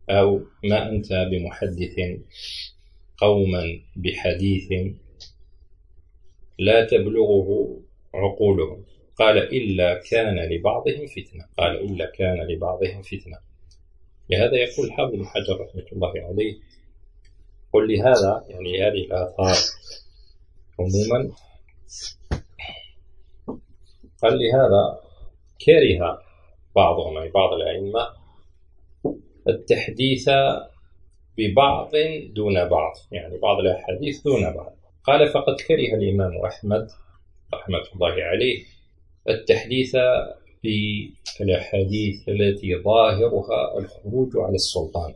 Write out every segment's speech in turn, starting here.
أو ما أنت بمحدث قوما بحديث لا تبلغه عقولهم. قال إلا كان لبعضهم فتنة. قال إلا كان لبعضهم فتنة. لهذا يقول الحافظ بن حجر رحمة الله عليه: قل لهذا، يعني هذه الآثار عموما، قال لهذا كره بعضهم، أي بعض الأئمة، التحديث ببعض دون بعض، يعني بعض الأحاديث دون بعض. قال: فقد كره الإمام أحمد رحمة الله عليه التحديث بالأحاديث التي ظاهرها الخروج على السلطان،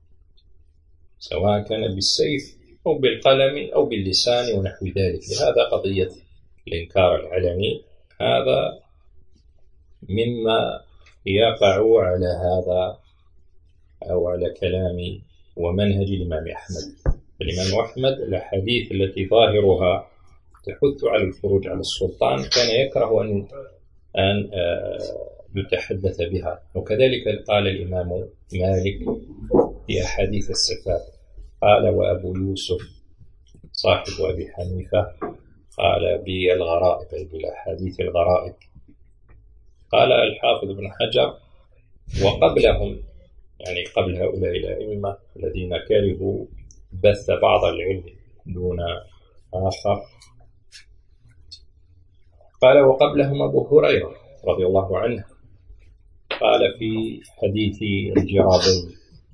سواء كان بالسيف أو بالقلم أو باللسان ونحو ذلك. لهذا قضية الإنكار العلني هذا مما يقع على هذا أو على كلام ومنهج الإمام أحمد. الإمام أحمد الأحاديث التي ظاهرها تحث على الخروج على السلطان كان يكره أن يتحدث بها. وكذلك قال الإمام مالك في أحاديث الصفات، قال: وأبو يوسف صاحب أبي حنيفة قال بالغرائب، أي بالأحاديث الغرائب. قال الحافظ بن حجر: وقبلهم، يعني قبل هؤلاء الأئمة الذين كرهوا بث بعض العلم دون آخر، قال: وقبلهم أبو هريرة رضي الله عنه قال في حديث الجرابين،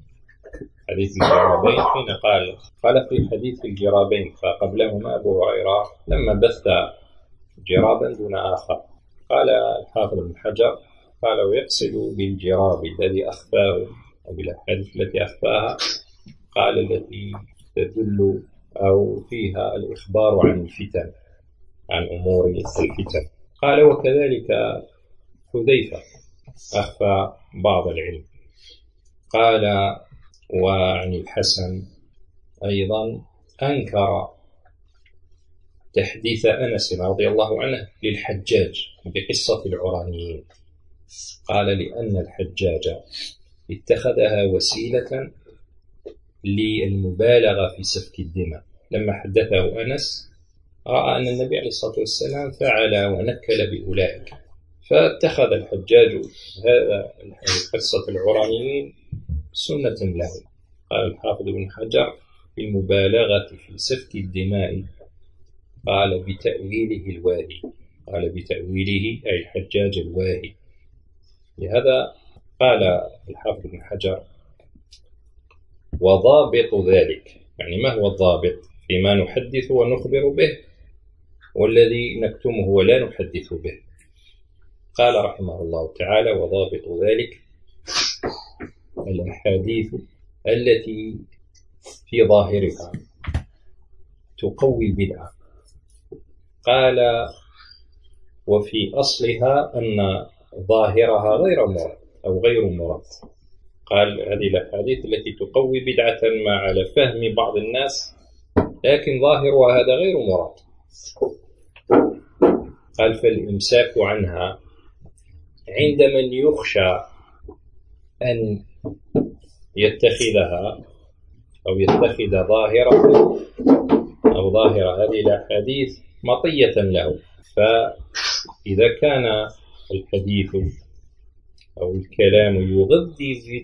حين قال في حديث الجرابين: فقبلهما أبو هريرة لما بث جرابا دون آخر. قال الحافظ بن حجر: قال: ويقصد بالجراب الذي أخفاه، أو بالأحاديث التي أخفاها، قال: التي تدل أو فيها الإخبار عن الفتن، عن أمور الفتن. قال: وكذلك حذيفة أخفى بعض العلم. قال: وعن الحسن أيضا أنكر تحديث أنس رضي الله عنه للحجاج بقصة العرانيين. قال: لأن الحجاج اتخذها وسيلة للمبالغة في سفك الدماء. لما حدثه أنس رأى أن النبي عليه الصلاة والسلام فعل ونكل بأولئك، فاتخذ الحجاج هذا قصة العرانيين سنة له. قال الحافظ بن حجر: بالمبالغة في سفك الدماء، قال: بتأويله الواهي، قال: بتأويله أي الحجاج الواهي. لهذا قال الحافظ بن حجر: وضابط ذلك، يعني ما هو الضابط فيما نحدث ونخبر به والذي نكتمه ولا نحدث به؟ قال رحمه الله تعالى: وضابط ذلك الأحاديث التي في ظاهرها تقوي البدعة. قال: وفي أصلها أن ظاهرها غير مراد أو غير مراد. قال: هذه الأحاديث التي تقوي بدعة ما على فهم بعض الناس، لكن ظاهرها هذا غير مراد. قال: فالإمساك عنها عند من يخشى أن يتخذها أو يتخذ ظاهرة أو ظاهر هذه الأحاديث مطية له. فإذا كان الحديث أو الكلام يغذي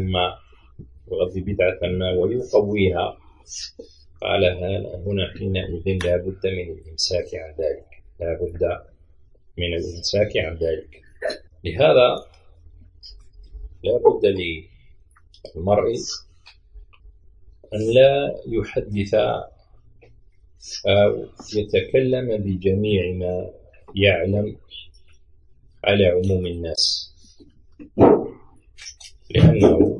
بدعة ما ويقويها، قال: هنا حينئذ لا بد من الإمساك عن ذلك، لا بد من الإمساك عن ذلك. لهذا لا بد للمرء أن لا يحدث أو يتكلم بجميع ما يعلم على عموم الناس، لأنه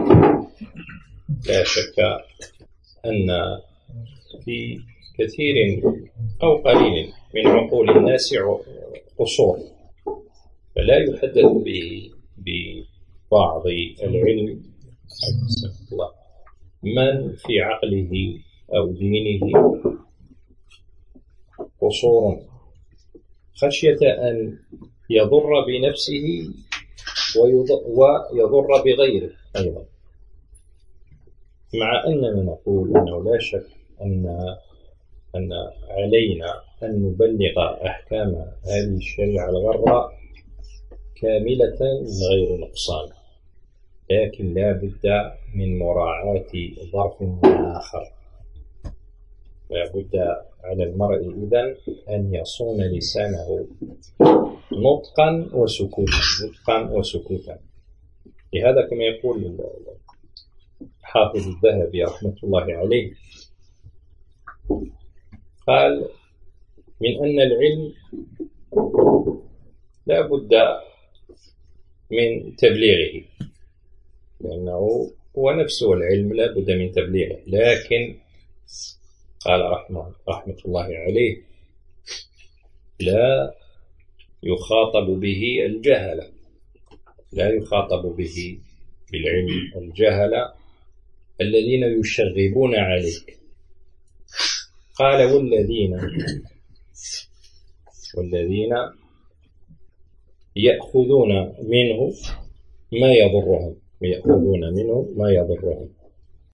لا شك أن في كثير أو قليل من عقول الناس قصور، فلا يحدث ببعض العلم من في عقله أو دينه قصور، خشية أن يضر بنفسه ويضر بغيره أيضا. مع أننا نقول أنه لا شك أن علينا أن نبلغ أحكام هذه الشريعة الغراء كاملة من غير نقصان، لكن لا بد من مراعاة ظرف آخر. لا بد على المرء إذن أن يصون لسانه نطقا وسكوتا. لهذا كما يقول حافظ الذهبي رحمة الله عليه، قال من أن العلم لا بد من تبليغه، لأنه هو نفسه العلم لا بد من تبليغه، لكن قال رحمة الله عليه لا يخاطب به الجهلة، لا يخاطب به بالعلم الجهلة الذين يشغبون عليك. قال والذين يأخذون منه ما يضرهم،